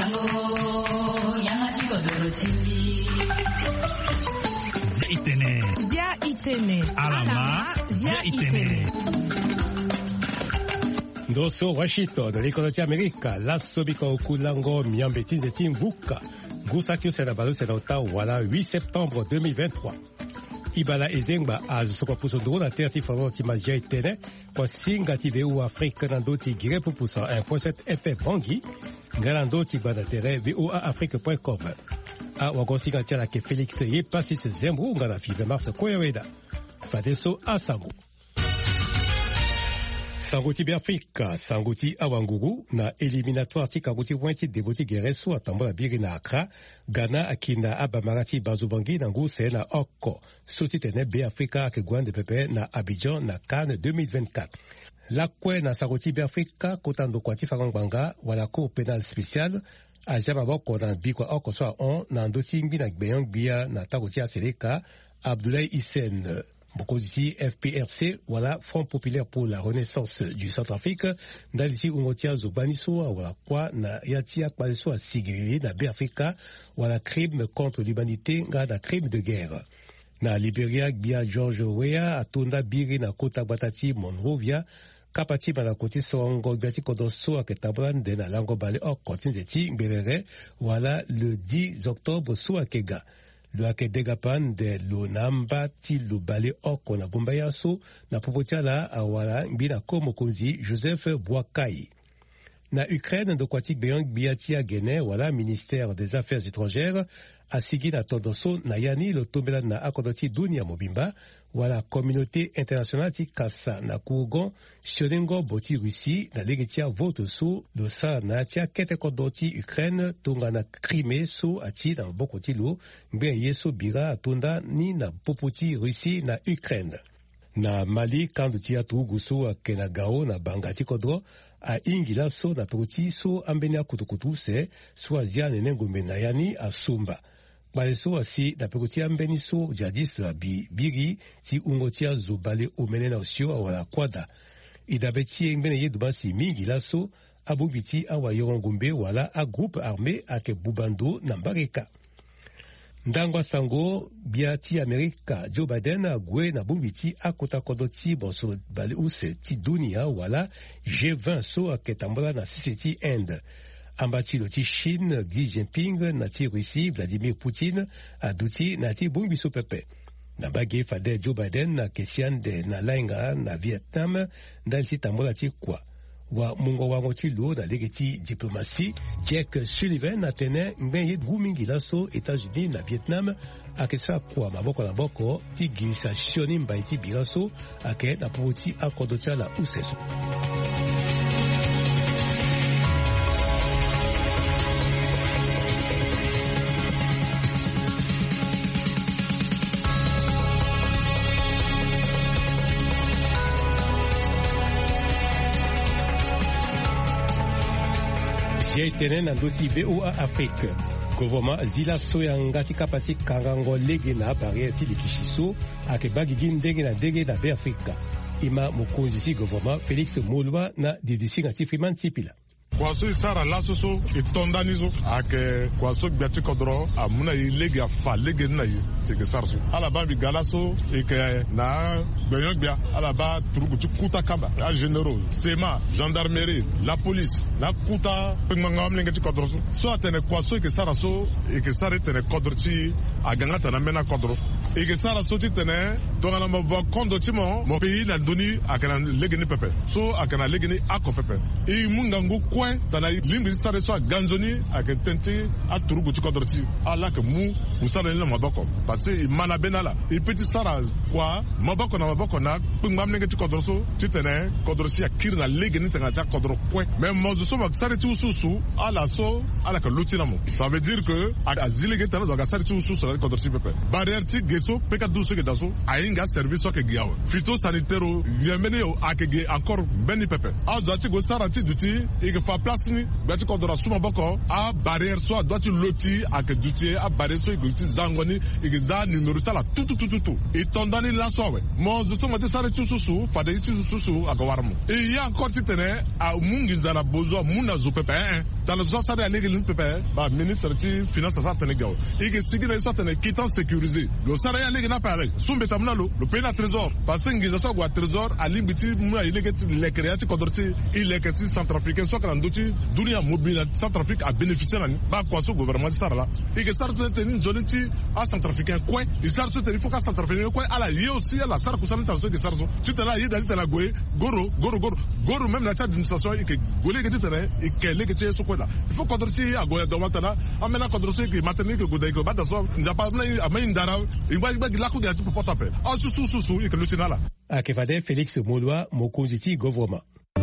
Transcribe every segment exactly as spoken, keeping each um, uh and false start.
Zia Itene. Zia Itene. Alama. Zia Itene. Ndoso Washington, l'école d'Amérique, la Sobika Okulango, Miambeti Zetim Vuka, Gusakyo Senabalo Senota, voilà, huit septembre deux mille vingt-trois. Ibala Ezengba, az soko puso do na terti favor ti Zia Itene, kwa singa ti V O Afrique nando ti gire pupusa un point sept F M Bangi, ngalando ti bana tere V O A Afrique point com. A wagonsinga tiala ke Félix ye passis Zembru ngana fi vingt mars koyaweda. Fadeso Asango. Sangoti Biafrika, Sangoti Awanguru, na éliminatoire ti Kangoti Wanti Deboti Gereso atambola biri na Accra, Ghana akina Abamarati Bazubangi na Nguse na Oko, Soti tene Biafrika ke Gwande Pepe na Abidjan na Cannes deux mille vingt-quatre. La kwe na Sangoti Biafrika, Kotando Kwati Farangbanga, wala Cour pénale spéciale, a Jamaboko na Bikwa Oko soit on, na Ndoti Mbi na Gbenyang Bia na Tagoti Aseleka, Abdoulaye Hissène. Bokoziti F P R C, voilà, Front populaire pour la renaissance du Centrafrique, Ndaliti Ungotia Zobaniso, voilà quoi, na Yatia Kwaleso a Sigiri, na Béafrika, voilà, crime contre l'humanité, na crime de guerre. Na Libéria, Bia George Weah, Atonda Biri, na Kota Batati, Monrovia, Kapati Banakoti Sorongo, Biati Kodoso, Aketabran, de na Lango Bale, Or, Kotinzeti, Mbérere, voilà, le dix octobre, Souakega. Le hake degapan de Lonamba ti Lubale Oko na Bombayaso na popotia la awala mbina komo konzi Joseph Boakai. Na Ukraine de Kwatik Beyang Biatia Guinée wala ministère des Affaires étrangères asigi na Todoso na Yani le tombela na akodoti dunia mobimba wala communauté internationale ti kasa na Kougon Sionengo boti Russie na legetia vote so do sa na tia kete kodoti Ukraine tonga na Crimée so ati na bokoti lo mbe yeso bira atonda ni na popoti Russie na Ukraine. Na Mali kandu tia tugu so akena gao na bangati kodro a ingila so na poti so ambenia kutukutu se so azia nenengombe na Yani asumba. Baleso asi na pekoti ambeni so jadis bi biri ti ungotia zobale omene na osio awala kwada. Idabeti engene yedubasi mingi laso abubiti awa yorongombe wala a groupe armé ake bubando na mbareka. Ndangwa sango biati Amerika Joe Biden agwe na bubiti akota kodoti bonso bale use ti dunia wala G vingt so ake tambola na siseti Inde. Ambati lo ti Chine, Xi Jinping, na ti Russie, Vladimir Poutine, aduti na ti bumbiso pepe. Na bage fade Joe Biden na kesian de na lainga na Vietnam, ndal ti tambola ti kwa. Wa mungo wango ti lo na lege ti diplomatie, Jack Sullivan na tene mbenye gumingi laso États-Unis na Vietnam, akesa kwa maboko na boko ti gilisa sioni mbai ti biraso, ake na pouti akodotia la useso. Zia Itene na ndoti V O A Afrique. Gouvernement zila soya ngati kapati kangango lege na barrière ti likishiso ake bagigi ndenge na ndenge na Béafrika. Ima mokonzi si gouvernement Félix Molwa na didisi ngati Freeman Tipila. Kwaso isara lasoso itondanizo ake kwaso biati kodro amuna ilegi afa lege na yi seke sarso ala ba bi galaso ike na benyogbia ala ba turugu kuta kaba a généraux sema gendarmerie la police na kuta pengmanga amlenge ti kodro so atene kwaso ike sara so ike sara tene kodro ti aganga tana mena kodro ike sara so ti tene dongala mo va kondo ti mo mo pays na doni akana lege ni pepe so akana lege ni ako pepe e munga ngu tana limbi sare so ganzoni akententi aturugu ti kodorti ala ke mu usara ni maboko parce que mana benala e petit sara kwa maboko na maboko na pingam nenge ti kodorso ti tene kodorsi akir na lege ni tanga ta kodro kwe mais mozo so sare ti ususu ala so ala ke luti na mo ça veut dire que azilege tana do ga sare ti ususu la kodorsi pepe barrière ti so P K douze ke daso ainga service ke giaw phytosanitaire yemene akege encore beni pepe a doit go saranti duti e ke fa place ni beti ko dora suma boko a barrière so doit loti ak duti a barrière so go ti zangoni e ke za numéro tala tout tout tout tout et tondani la sowe mo zo mo te sare tu susu fa de ti susu agawarmo et ya encore ti tene a mungi zana bozo muna zo pepe dans le zo sare ale ke pepe ba ministre ti finance sa tene gaw e ke sigi na so tene quittance sécurisé le sare ale ke na pare sumbe tamna lo le pays na trésor parce que ngiza so gwa trésor ali biti mu ile ke le créati kodorti ile ke ti centrafricain so kala ndoti dunia mobile centrafrique a bénéficié na ba kwa so gouvernement sara la e ke sare tene joniti a centrafricain quoi il sare so tene faut ka centrafricain quoi ala ye aussi ala sare ko sare tanso ke sare so tu tena ye dali tena goye goro goro goro goro même la tête d'administration e ke gole ke tena e ke le ke ti so quoi là il faut kodorti a goye do matana amena kodorti ke matene ke godai ko ba da so njapa na amai ndara ingba ingba gilako ga tu porta pe a su su su su e ke lucinala akefade Félix Molwa mokonzi government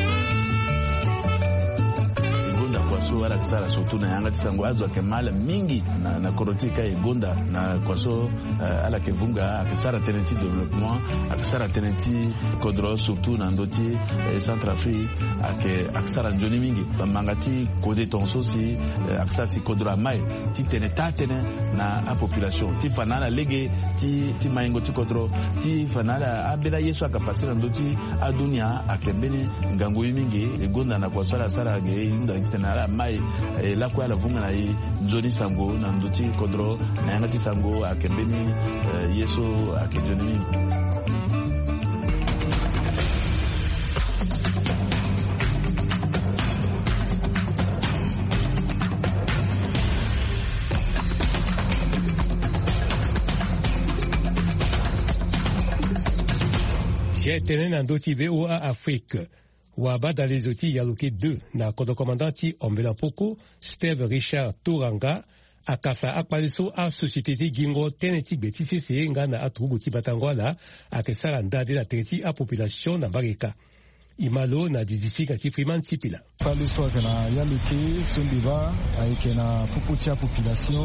kwaso wala kisara surtout na yanga tisango azo kemala mingi na na korotika egonda na kwaso uh, ala kevunga akisara tenenti développement akisara tenenti kodro surtout na ndoti eh, Centrafrique ake akisara njoni mingi bamangati kode tonso si eh, akisara si kodro mai ti teneta tene na a population ti fanala lege ti ti maingo ti kodro ti fanala abela yesu akapasira ndoti adunia akembene ngango mingi egonda na kwaso ala sara ge inda na mai la kwa la vunga na i nzoni sango na nduti kodro na yanga ti sango akembeni yeso akejoni mingi. J'ai tenu na ndoti V O A Afrique. Waba dans les outils Yaluki deux, na kodo commandanti Ombelampoko, Steve Richard Touranga, akasa akpaliso a société ti gingo teneti betisi se nga na atubu ti batangwala, akesala ndade la treti a population na bareka. Imalo na dizifika ti Freeman Tipila. Paliso na Yaluki, Sundiva, aike na puputia population,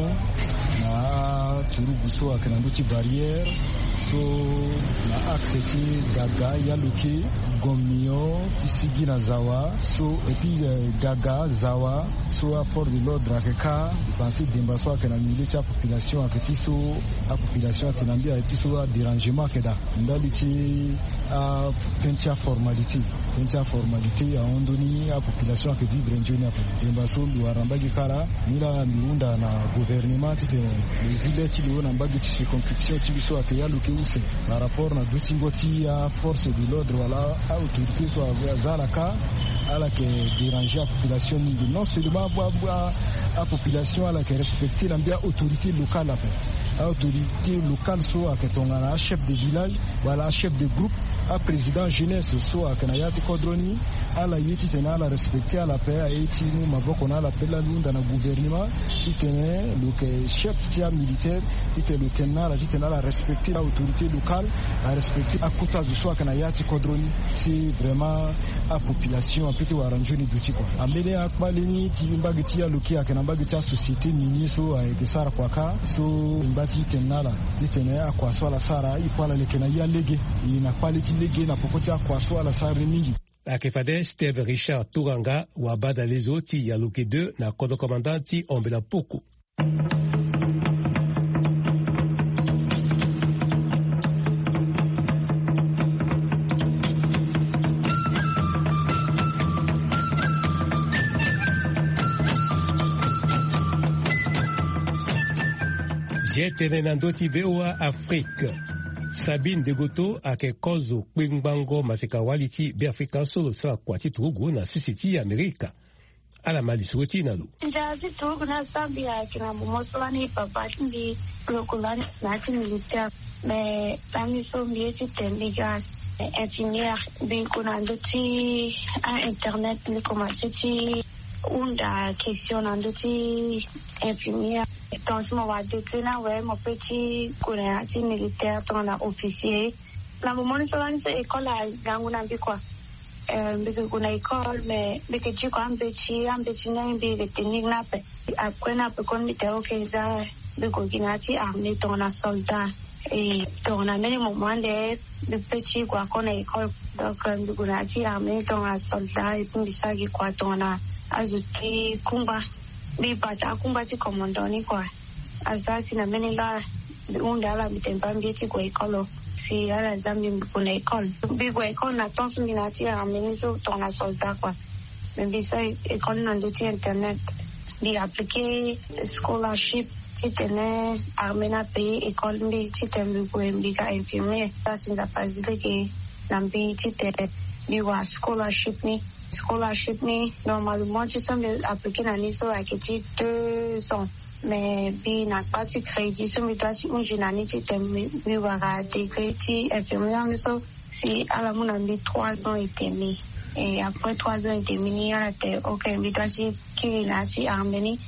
na turubuso akena nduti barrière, so na axe ti Gaga Yaluki, Gomio, Tisigi na Zawa, so et puis euh, Gaga, Zawa, so à fort de l'ordre à Keka, penser d'embasso à la militaire population à Ketiso, à population à Tenambia et Tiso à dérangement à Keda. Ndaliti à tentia formalité, tentia formalité à Ondoni à population à Kedi Brenjoni à Embasso, Luarambagi Kara, Nila Mirunda na gouvernement, les îles qui lui ont embagé circonscription, Tibiso à Keyaluke Use, par rapport à Dutingoti à force de l'ordre, voilà. À autorité soit Zalaka, à la qui déranger la population, non seulement à la population, à la qui respecter l'autorité locale, à l'autorité locale, soit à chef de village, voilà, chef de groupe, à président jeunesse, soit à Kanayati Kodroni, à la Yeti Tena, à la respecter, à la paix, à Yeti, nous, Maboko, à la paix, la lune dans le gouvernement, qui tenait le chef militaire, qui était le tenant, qui tenait à respecter l'autorité locale, à respecter à Kota, soit à Kanayati Kodroni, c'est vraiment la population, à petit ou arrangé d'outils. Amené à Kbalini, Timbagiti, à Loki, à Kanambagiti, à société, Miniso, à Gesara Kwaka, so, Mbati Tenala, qui tenait à quoi soit la Sara, il faut la Kenaya légué, il n'a pas les légué, n'a pas à quoi soit la Sara Mingi. Akefade Steve Richard Touranga, Wabada les autres, Yaluki deux, na kodo commandanti Ombelampoko. J'ai tenu nandoti V O A Afrique. Sabine Degoto ake kozo kwingbango maseka waliti be Afrika solo sa kwati tugu na sisiti Amerika. Ala malisuti nalo. Njazi tugu na Zambia kina mumosolani papati lokulani nati militaire me tamiso mieti tenigas ingénieur bin kuna ndoti a internet ni komasuti unda question nandoti infirmière. Dans ce moment, déclina ouais mon petit coréen militaire ton officier. La moment où on est école à Ganguna quoi. Euh, mais qu'on a école mais mais que tu quand petit un petit n'a une belle technique n'a pas. Après n'a pas qu'on était au Kenya, mais qu'on a été armé ton soldat. et on a même au moment des petits quoi qu'on a école donc on a dit armée dans la soldat et puis ça qui quoi on a ajouté combat mais pas ta combat tu commandant ni quoi asa si na meni la on a la mitemba mbiti kwa école si à la zambi pour l'école bi kwa école na tant sur minati armée so dans la soldat quoi mais bi ça école na l'outil internet bi appliquer scholarship si tenais armée na pays école bi si tenais pour mbika infirmier ça c'est la phase que nambi si tenais bi wa scholarship ni scholarship ni normalement tu sembles appliquer na ni so akiti deux ans mais bi na partie crédit so mi doit un journée tu tenais bi wa des crédits infirmier so si à la mon ambi trois ans et demi et après trois ans et demi à la terre ok mi doit qui là si armée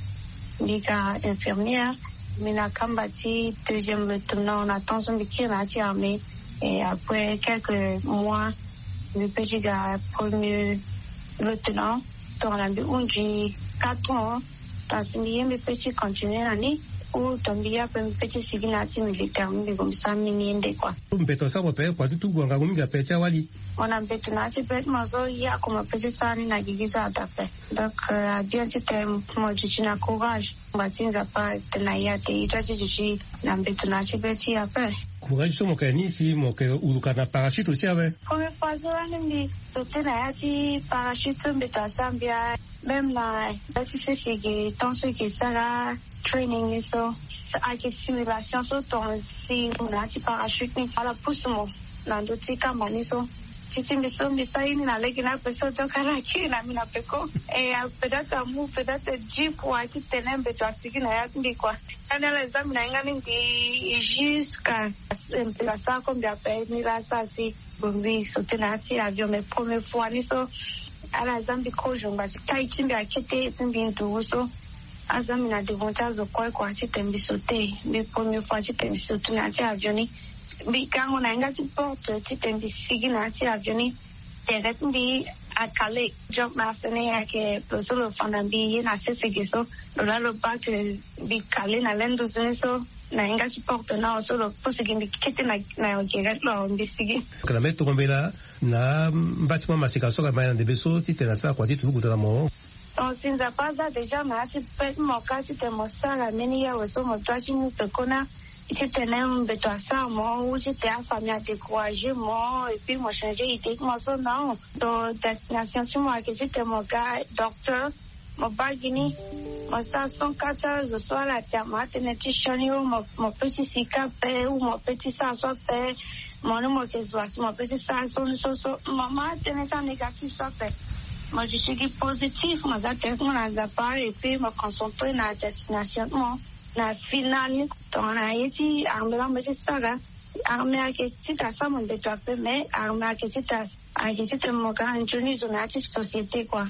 Mika infirmière, mais na kambati deuxième lieutenant, on attend son métier là, mais et après quelques mois, le petit gars premier lieutenant, on a eu un G quatre ans, dans ce milieu, le petit continue l'année, ou tombé après un petit signati militaire, mais comme ça, mini quoi. On peut ça, on peut quoi du tout, on a un gars wali. On a besoin de faire mazo il y a comme petit ça ni na gigi ça tape donc bien c'était moi je na courage batin za pas na ya te ita je je na besoin de petit après courage sur mon cani si mon que ou kana parachute aussi avec comme fois ça ni sauter na ya ti parachute mais ta sambia même là tu sais c'est que tant ce que ça là training so avec simulation sur ton si on a ti parachute ni à la pousse moi na d'autres kamani so Cici miso misa ini na legi na peso to karaki na mina peko e pedata mu pedata jeep wa ki tenembe to asiki na ya ndi kwa kana la exam na ngani ndi jusqu'à la ça comme bien fait ni la ça si bombi sauter na ti avion mais première fois ni so ala exam bi ko jomba tai chimbe akete mbintu so azami na devonta zo kwa kwa ti tembi sauter mais première fois ti tembi sauter na ti avion ni bi quand on a un petit porte tu t'es bisigi na ti avioni direct bi a Calais job master ne ke solo fanda bi na sese so la lo ba que bi Calais na lendo so na un petit porte na solo posigi bi kete na na direct lo bisigi kana meto kombela na bâtiment masika so ka maana de beso ti tena sa kwa ti tu kutana mo on sinza paza déjà ma ti pe mo ka ti te mo sala meni ya so mo twachi mu pe kona J'étais même de toi ça, moi, où j'étais à famille à décourager, moi, et puis moi, changer idée, moi, ça, non. Dans destination, tu m'as que j'étais mon gars, docteur, mon bagini, moi, ça, son quatre heures, je sois la terre, moi, tenais tu chani, ou mon petit sika paix, ou mon petit ça, soit paix, mon nom, que soit, mon petit ça, son, son, son, maman, tenais ça négatif, soit paix. Moi, je suis positif, moi, ça, t'es, moi, n'a pas, et puis, me concentrer dans la destination, moi. Na finale ton aiti armela meti saga arme aketi ta sama de toi mais arme aketi ta aketi te moka njuni zonati société quoi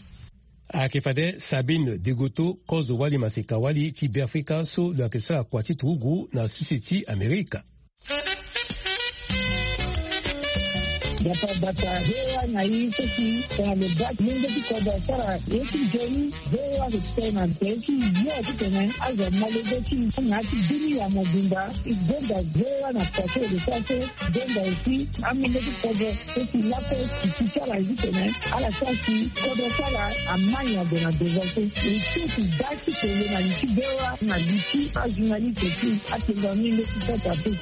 akifade Sabine Degoto kozo wali masika wali ti Afrika so la kesa kwa ti tugu na société Amerika Data data hewa na hii sisi kwa mebaki mungu tiko dasara yesu jeni hewa kutena teki yote tena aza malebeki na dini ya mabunda igenda hewa na pase de sase genda usi amile tiko sisi lapo kichara hivi tena ala sasi kodo sala amanya de na devote usi daki tele na nchi hewa na nchi ajunali teki atenda mile tiko tapu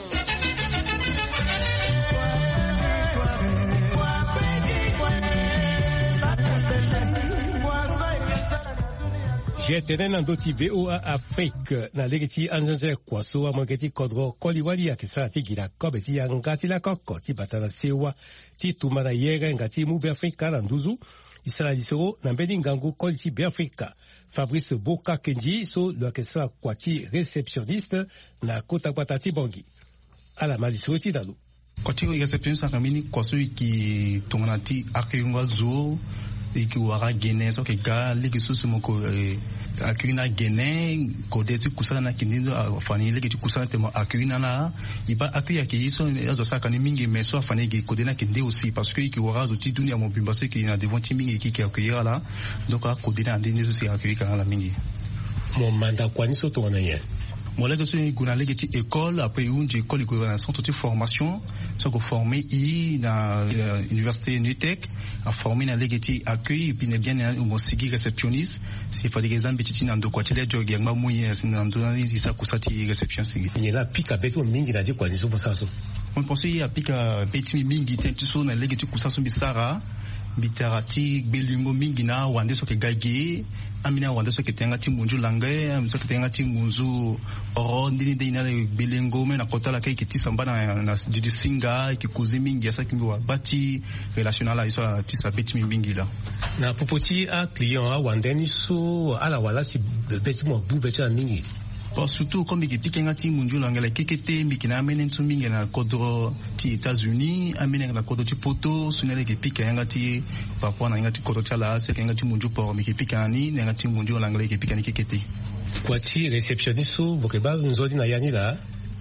Jetene na ndoti V O A Afrique na legiti anjanze kwaso wa mwangeti kodro koliwali ya kisa ti gira kobe ti ya ngati la koko ti batana sewa ti tumana yega ngati mu Afrika na nduzu isala lisoro na mbeni ngangu koli ti Afrika Fabrice Boka Kenji so lo kisa kwati réceptionniste na kota kwatati bongi ala malisoro ti dalu kwati réceptionniste kamini kwaso ki tumana ti akiyunga zo iki wara Guinée so ke ga legi susu moko akina Guinée ko de ti kusala na kindindo afani legi ti kusala te mo akina na iba akuya ki so yazo saka ni mingi meso afani ki ko de na kinde aussi parce que iki wara zo ti dunia mo bimba se ki na devant ti mingi ki ki akuya la donc a ko de na ndini so si akuya ka la mingi mo manda kwani so to na ye Moi là que c'est une gona légiti école après une école de centre de formation ça que formé i dans l'université Nutec a formé dans légiti accueil et puis bien au sigi réceptionniste c'est pas des gens petits dans quoi tu les jogues ma moyen dans dans ça que ça ti réception sigi il là pika beto mingi na quoi nizo ça so on pense il y a pika beti mingi tu so na légiti ku ça so bisara bitarati belungo mingi na wande so ke gage amina wanda so ketenga timunju langai amso ketenga timunju oro ndini de ina belengo me na kotala kai kitisa mbana na didi singa kikuzi mingi asa kimbi wa bati relationnel la iso tisa beti mingi la na popoti a client a wandeni so ala wala si beti mo bu beti mingi Bon, surtout comme il pique un petit mundu l'anglais kekete mais qui n'a amené une mingi na kodro ti États-Unis amené na kodro ti poto sunele qui pique un petit va prendre un petit kodro chala c'est un petit mundu pour mais qui pique ani un petit mundu l'anglais qui pique ani kekete quoi ti réceptionniste so bokeba nzodi na yani la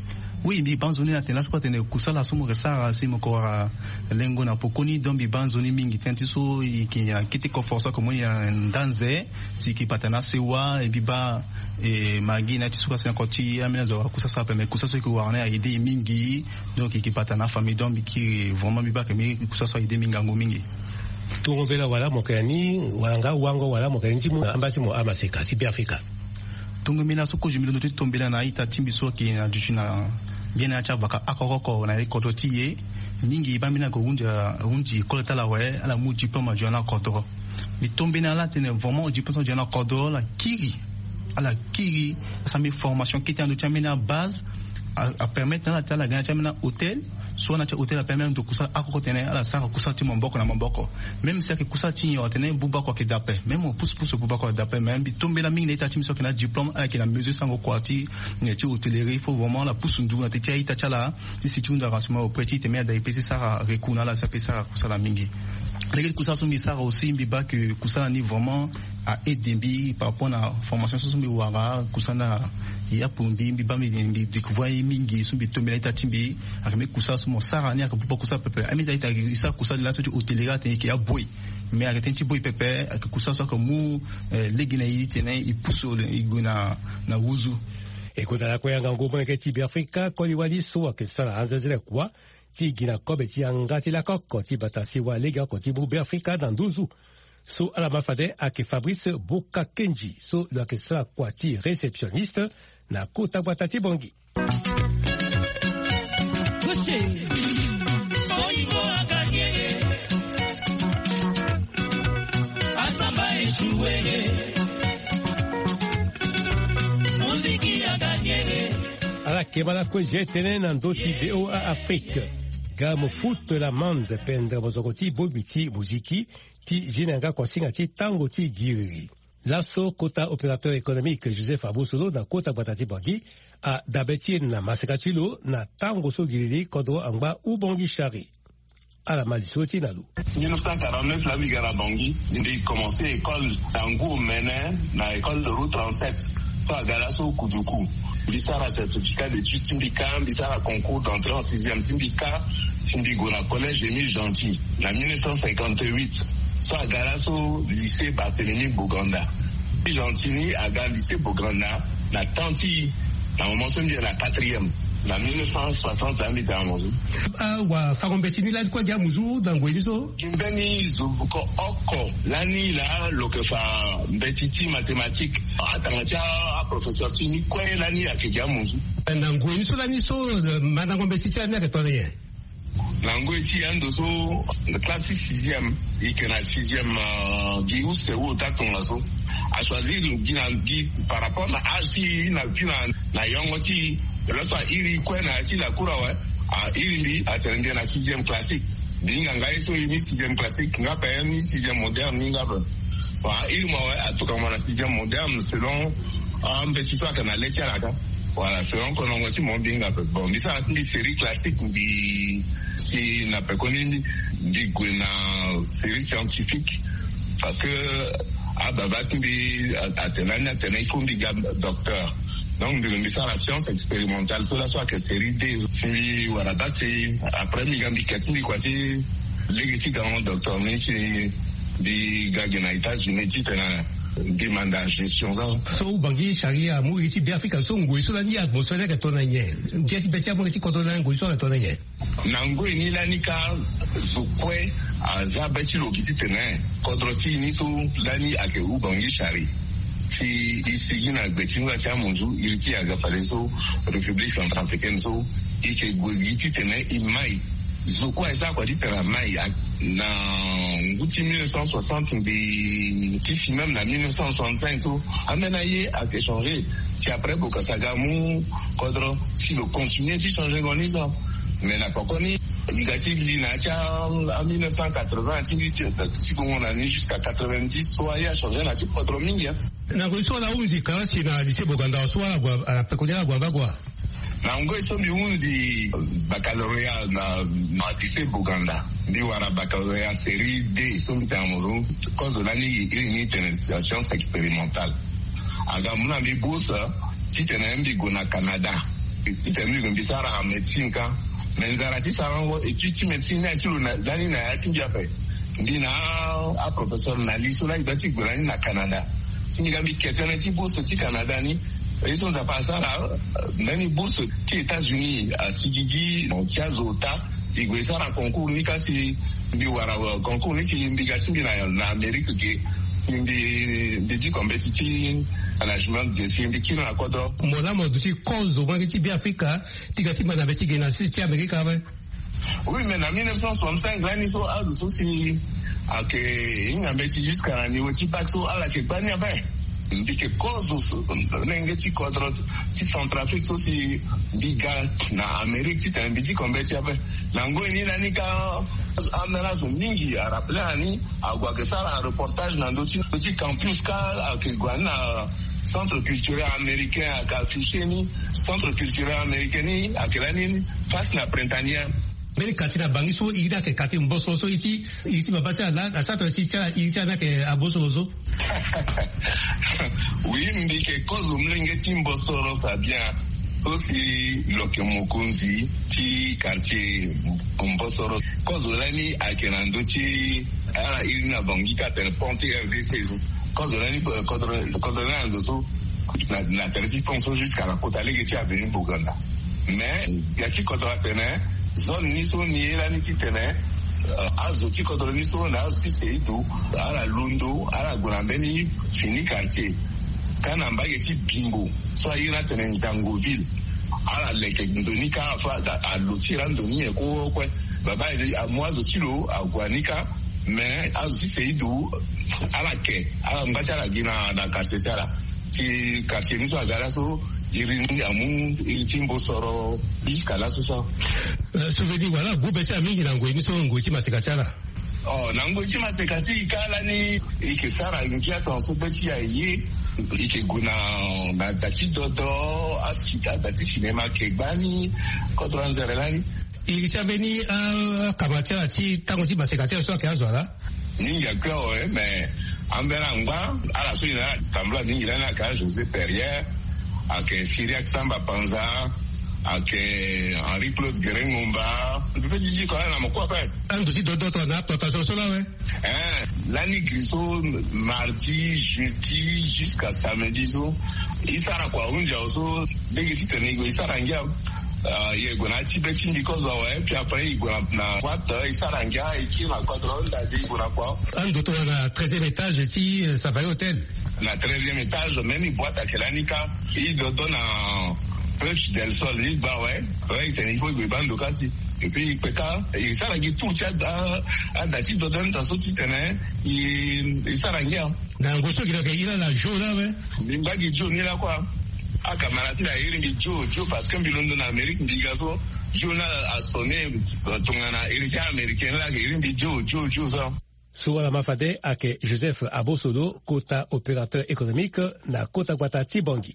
oui mi banzoni na tena sport ne kusala somo resara si moko lengo na pokoni donc bi banzoni mingi tenti so ki ya kiti ko força comme ya ndanze si ki patana sewa e biba e magi na tisuka sen koti amena zo kusasa pe me kusasa ko wana ide mingi donc ki patana famille donc ki vraiment biba ke mi kusasa ide mingango mingi tungobela wala mokani wanga wango wala mokani timu ambasi mo amaseka si Afrika tungu mina soko jumilo notu tombela na ita timbiso ki na juchina bien acha baka akokoko na ekototiye mingi ba mina ko unja unji koleta la we ala mu diplôme jona kodro mi tombena la tene vraiment diplôme jona kodro la kiri ala kiri ça mes formation qui était en chamina base à, à permettre na tala gana chamina hôtel soit na hôtel a permettre de kusa akoko tene ala sa kusa ti momboko na momboko même si que kusa ti yo tene buba ko ke dape même on pousse pousse buba ko dape même bi tomber la mingi na ita so que na diplôme avec la mesure sans kwati ne ti hôtellerie il faut vraiment la pousse ndu na ti ita chala si tu ndara suma au petit te mer da ipesi sa rekuna la sa pesa kusa la mingi les kusa so mi sa aussi mbiba que kusa ni vraiment à aider par rapport à formation so mi wara kusa na ya pumbi mbiba mi découvrir mingi so bi tomber ita timbi avec kusa mo sarani akapupa kusa pepe amita ita isa kusa la so hôtellerie te ki ya boy mais avec un petit boy pepe ak kusa so comme legina yi tene i pousse iguna na wuzu e ko dala ko yanga ngoma ke ti Afrika ko li wali so ke sala anzele kwa ti gina ko be ti anga ti la kokko ti batasi wa lega ko ti bu Afrika dans douze so ala mafade ak Fabrice Bokakenji so le ke sala kwa ti réceptionniste na kota batati bongi ala kebala ko jetene na ndoti B O A Afrique gamo foot la mande pendre bozokoti bobiti muziki ti jinanga ko singa ti tango ti giri laso kota opérateur économique Joseph Abosolo na kota batati bangi a dabeti na masekatilo na tango so giri kodo angba ubongi shari ala malisoti nalu mille neuf cent quarante-neuf la bigara bangi ndi commencé école tango mene na école de route trente-sept so agala so kuduku bisara certificat d'études timbika bisara concours d'entrée en sixième timbika timbigo na collège Émile Gentil na mille neuf cent cinquante-huit so agala so lycée Barthélemy Boganda Gentini aga lycée Boganda na tanti na moment so bien la quatrième na mille neuf cent soixante la mi ta mozu ah wa fagombetini la kwa jamuzu dangweliso kimbeni zuko oko lani la lokefa mbetiti mathématique atangatia a professeur tini kwa lani ya kijamuzu dangweliso lani so madangombetiti na retorien Langweti ando so classe sixième et que na sixième gi ou c'est où t'attends là so a choisir le par rapport à âge na na na yongoti là soit iri quoi na si la cour ouais a iri a terminé na sixième classique binga ngai so ni sixième classique nga pa ni sixième moderne ni nga ba iri moi ouais a tout comme na sixième moderne selon un petit soit que na lecture là voilà selon qu'on on aussi mon binga bon mais ça une série classique bi si n'a pas connu bi na série scientifique parce que ah baba bi atenani atenani faut bi docteur donc de l'émission la science expérimentale sur la soit que série D si voilà date après mi gambi katini kwati legiti dans docteur mais si bi gagena États-Unis tena demanda gestion ça. So bangi sharia mu iti bi Afrika so ngoi so lani atmosphère ka tona nye. Ndiati betia mo iti kodona ngoi so la tona nye. Nangoi ni lani ka zokwe aza beti lo kiti tene kodroti ni so lani ake u bangi shari. Si isi na gbetinga cha munju iriti aga faleso République centrafricaine so ike gwegiti tene imai zokwa esa kwa ditera mai na nguti mille neuf cent soixante mbi kifi même na mille neuf cent soixante-cinq so amena ye a changé si après bokasaga mu kodro si le continuer si changer gonisa mais na kokoni ligati lina cha en mille neuf cent quatre-vingts si on a jusqu'à quatre-vingt-dix so ya changer na ti kodro mingi na goiso la unzi kasi na lycée Boganda so la kwa pekonya kwa bagwa na ngoi so miunzi baccalauréat na na lycée Boganda ndi wara baccalauréat série D so mitamuzo cause lani ini science expérimentale aga muna mi bourse titena mbi go na Canada titena mbi bisara a médecine ka menzara ti sarango étude médecine na tilo na lani na ya tinja pe ndi na a professeur na liso la ibati go na Canada tinga mbi ketena ti bourse ti Canada ni. Ils sont à passer là, même bourse qui États-Unis à Sigigi, donc Tiazota, ils vont faire un concours ni kasi ni wara concours ni si immigration na na Amérique qui ndi ndi compétition management de si ndi kino na kodro. Mola mo dusi cause au moins qui bi Africa, tigati mana beti gena si Amérique ave. Oui, mais en mille neuf cent soixante-cinq là ni so a so si ake inga beti jusqu'à ni woti paxo ala ke bani ave. Mbike kozo nenge ti kodro ti Centrafrique so si biga na Amérique ti tambidi kombeti ape nango ni nani ka amela zo mingi arapla ni agwa ke sala reportage na ndo ti ti campus ka ke gwana centre culturel américain aka affiché ni centre culturel américain ni akelani face na printania Meni katina bangi so ida ke kati mboso so iti iti babata la asato iti iti na ke aboso ozo. Oui, mbike kozo mlenge ti mboso ro sa bien. So si loke mokunzi ti quartier mboso ro kozo lani akenando ti ala irina bangi ka ten ponte R D C so. Kozo lani kodro kodro lando so na na tersi ponso jusqu'à la côte allée ti avenue Boganda. Mais ya ti kodro atene zone ni so ni la ni titene azo ti kodro ni so na si se do ala lundo ala gurambeni fini quartier kana mbage ti bimbo so ayira tene Nzangoville ala leke ndonika fa a lotira ndoni e ko ko baba a moazo ti lo a guanika mais azo si se do ala ke ala ngacha la gina na quartier sala ti quartier ni so agara so irini amu itimbo soro jusqu'à la soso. Souvenir voilà groupe ti amingi na ngoi ni so ngoi ti masekachala. Oh na ngoi ti masekati kala ni ikisara ngia tonso beti ya ye ike guna na dati dodo asika dati cinema ke bani kodranzere lani ikisabeni a kabatia ti tango ti masekachala so ke azwala. Ni ya kwa eh mais ambera ngba ala so ina tambla ni ina ka José Perrier ake Syriac Samba Panza ake Henri Claude Gerengomba pepe jiji kwa na mokwa pa ando ti dodo to na plantation so la we eh lani griso mardi jeudi jusqu'à samedi so isara kwa unja so begi ti tenego isara ngia Uh, ye gona ti beti because of eh puis après il gona na wata isara ngia iki na kodro nda di gona kwa ando to na treizième étage ti Safari Hotel na treizième étage même il boîte à kelanika il dodo na Perche del Sol il ba ouais ouais il tenait faut bando kasi et puis peka il sara gi tout ti a a da ti dodo nta so ti tene il il sara ngia na ngoso ki ke ila la jola we ni mbagi jo ni la kwa a camarade la iringi jo jo parce que mbilondo na Amérique mbigazo jo na a sonné tongana iringi américain la iringi jo jo jo ça. Suala mafade ake Joseph Abosodo kota opérateur économique na kota kwata Tibangi.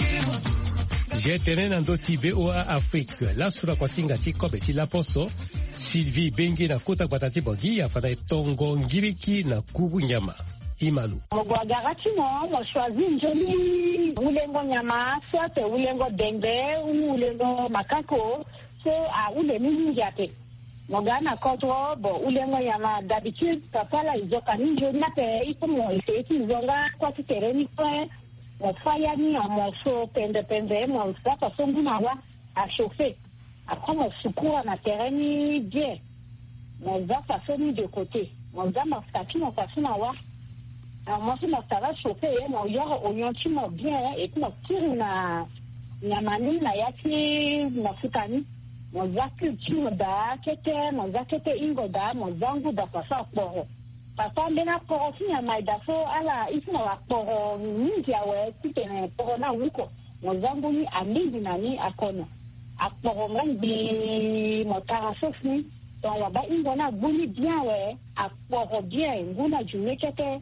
Jetenen ando ti B O A Afrique la sura kwa tinga ti kobe ti la poso Sylvie Bengi na kota batati bongi afana tongo ngiriki na kubu nyama imalu. Mogwagarati mo mo choisi njoli ulengo nyama soit ulengo dende ou ulengo makako so a ule mingi yake. Mogana kotro bo ulengo nyama d'habitude papa la izoka ni njoli na pe iko mo ese izonga kwa tereni kwa mo faya ni mo so pende pende mo sa façon bunawa a chauffer. Après mon secours na tereni bien. Mon va façon de côté. Mon va ma statue mon façon à voir. Alors moi je m'avais chauffé mon yoro oignon tu m'as bien et puis mon tire na nyamani na yaki na futani. Mon va culture da kete mon va kete ingoda mon zangu da façon poro. Papa mena poro fi na mai da fo ala isina wa poro ninja we tene poro na wuko. Mon zangu ni ambi nani akona. Akporongan bi motarasofni donc là-bas il y a boni bien ouais akporo bien nguna jumekete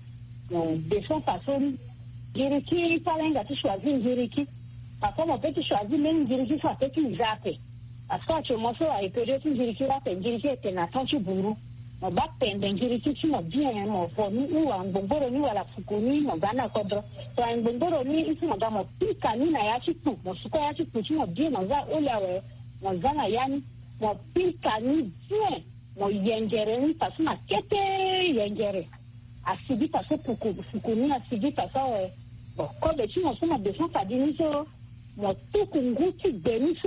de son façon jiriki palenga tu choisis jiriki papa mon petit choisi même jiriki soit petit zape parce que tu m'as fait à période jiriki là c'est jiriki était na tantu buru mon ba pende jiriki tu m'as bien mon fonu ou en bomboro ni wala fukuni mon gana kodro to en bomboro ni ici mon gamo pika ni na ya chitu mon suko ya chitu tu m'as bien mon za olawe mon zana yani mon pika ni bien mon yengere ni parce na kete yengere asibi parce que fukuni asibi parce que bon quand tu m'as fait ma descente à diniso mon tout kunguti beniso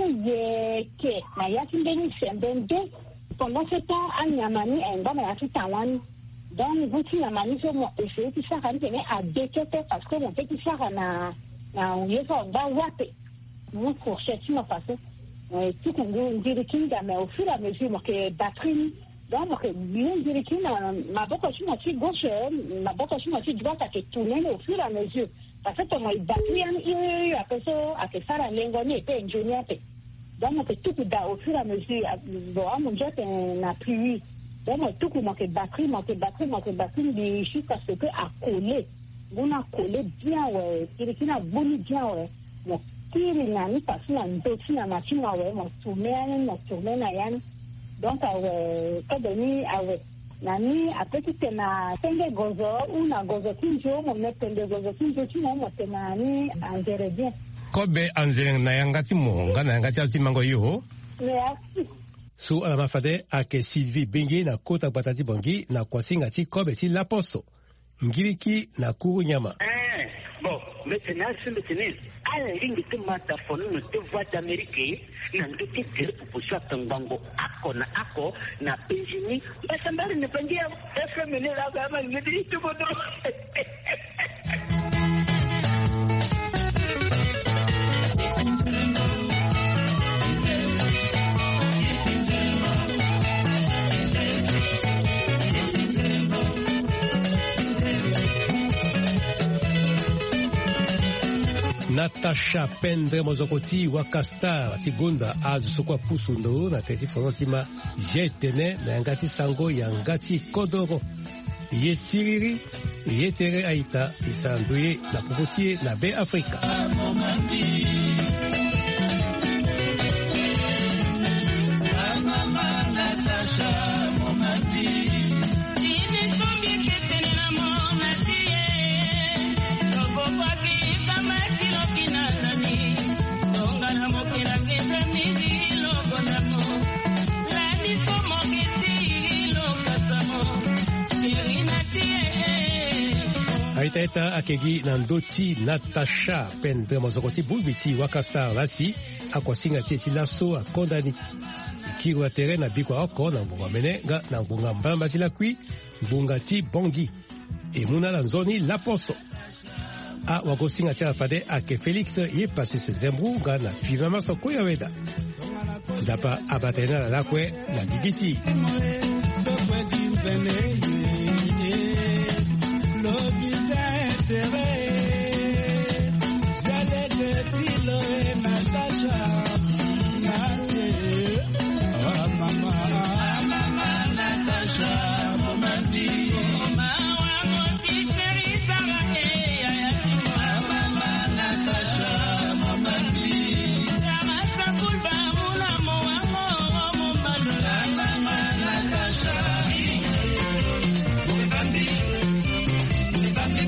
yeke na ya tindeni sembende pendant ce temps à Niamani et dans la Tawan donc vous qui Niamani sur mon essai qui ça quand mais à déquêter parce que mon petit ça na na on y va va water mon fourchette m'a passé et tout qu'on dit qu'il mais au fur et à mesure que batterie donc que bien dire qu'il ma boca sur ma fille gauche ma boca sur ma fille droite à que tourner au fur et à mesure parce que mon batterie il après ça à que ça la lengoni était ingénieur donc tout da au fur et à mesure bon mon jet n'a plus donc tout que manque batterie manque batterie manque batterie de jusqu'à ce que à coller on a collé bien ouais il qui n'a boni bien ouais mon tire n'a ni pas sur un dossier na machine ouais mon tourner mon tourner na yan donc ouais quand demi ouais nani apeti tena tenge gozo una gozo kinjo mon mettre tenge gozo kinjo tu mon tena ni engrais bien kobe anzeng na yangati monga na yangati ati mango yo merci su ala mafade ake Sylvie Bengi na kota batati bongi na kwasinga ti kobe ti laposo ngiriki na kuru nyama eh bon maintenant c'est maintenant ala ringi te mata fonu no te voix d'Amérique na ndote tere proposition tangango ako na ako na Benjini basambali ne pangia F M ne la kama ngidi tu bodo Natasha Pendre Mozokoti Wakastar Tigunda azu sokwa pusundo na teti fonotima jetene na yangati sango yangati kodoro ye siriri ye tere aita isanduye na pukutie na be Afrika Aitaeta akegi nandoti Natasha Pendre Mozokoti bulbiti Wakastar lasi akwasinga tieti laso akondani ikiwa tere na bikwa oko na mbunga menenga na mbunga mbamba tila kui mbunga ti bongi e muna la nzoni laposo a wakosinga tia fade ake Felix ye pasi se zembunga na fivama soko ya weda dapa abatena la lakwe na bibiti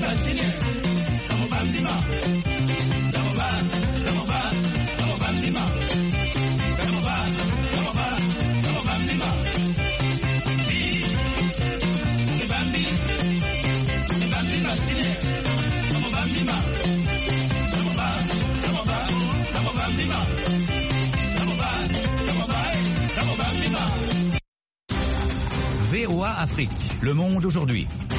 V O A Afrique, le monde aujourd'hui.